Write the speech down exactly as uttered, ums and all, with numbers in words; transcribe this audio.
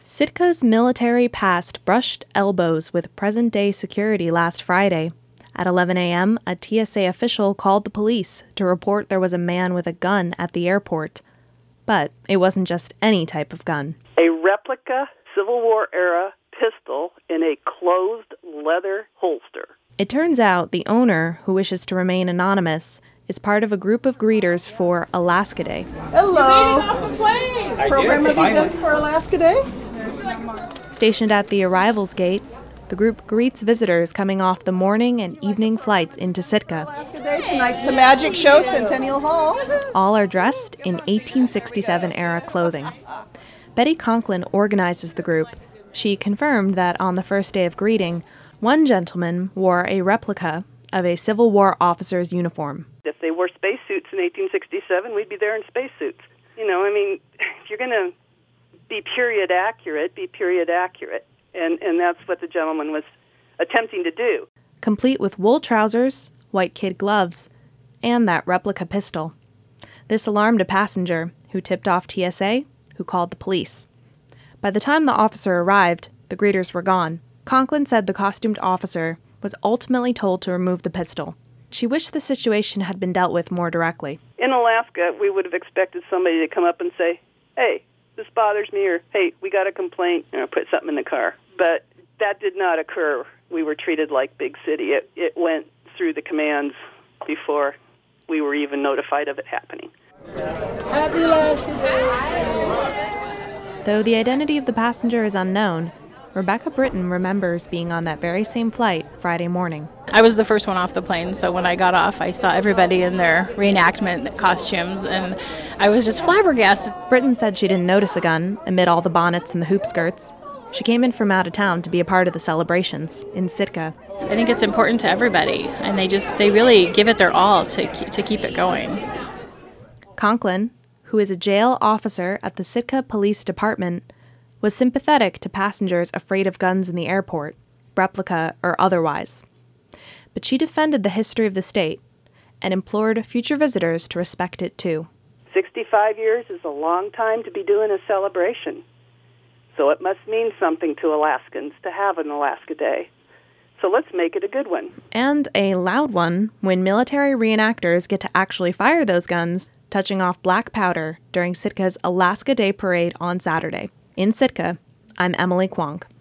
Sitka's military past brushed elbows with present-day security last Friday. At eleven a.m., a T S A official called the police to report there was a man with a gun at the airport. But it wasn't just any type of gun. A replica Civil War-era pistol in a closed leather holster. It turns out the owner, who wishes to remain anonymous, is part of a group of greeters for Alaska Day. Hello! Program of events for Alaska Day? Stationed at the arrivals gate, the group greets visitors coming off the morning and evening flights into Sitka. Alaska Day, tonight's the magic show, Centennial Hall. All are dressed in eighteen sixty-seven-era clothing. Betty Conklin organizes the group. She confirmed that on the first day of greeting, one gentleman wore a replica of a Civil War officer's uniform. If they wore spacesuits in eighteen sixty-seven, we'd be there in spacesuits. You know, I mean, if you're going to be period accurate, be period accurate. And, and that's what the gentleman was attempting to do. Complete with wool trousers, white kid gloves, and that replica pistol. This alarmed a passenger who tipped off T S A, who called the police. By the time the officer arrived, the greeters were gone. Conklin said the costumed officer was ultimately told to remove the pistol. She wished the situation had been dealt with more directly. In Alaska, we would have expected somebody to come up and say, hey, this bothers me, or hey, we got a complaint, you know, put something in the car. But that did not occur. We were treated like big city. It, it went through the commands before we were even notified of it happening. Happy Alaska Day! Though the identity of the passenger is unknown, Rebecca Britton remembers being on that very same flight Friday morning. I was the first one off the plane, so when I got off, I saw everybody in their reenactment costumes, and I was just flabbergasted. Britton said she didn't notice a gun amid all the bonnets and the hoop skirts. She came in from out of town to be a part of the celebrations in Sitka. I think it's important to everybody, and they just, they really give it their all to to keep it going. Conklin, who is a jail officer at the Sitka Police Department, was sympathetic to passengers afraid of guns in the airport, replica or otherwise. But she defended the history of the state and implored future visitors to respect it too. sixty-five years is a long time to be doing a celebration. So it must mean something to Alaskans to have an Alaska Day. So let's make it a good one. And a loud one when military reenactors get to actually fire those guns, touching off black powder during Sitka's Alaska Day parade on Saturday. In Sitka, I'm Emily Kwong.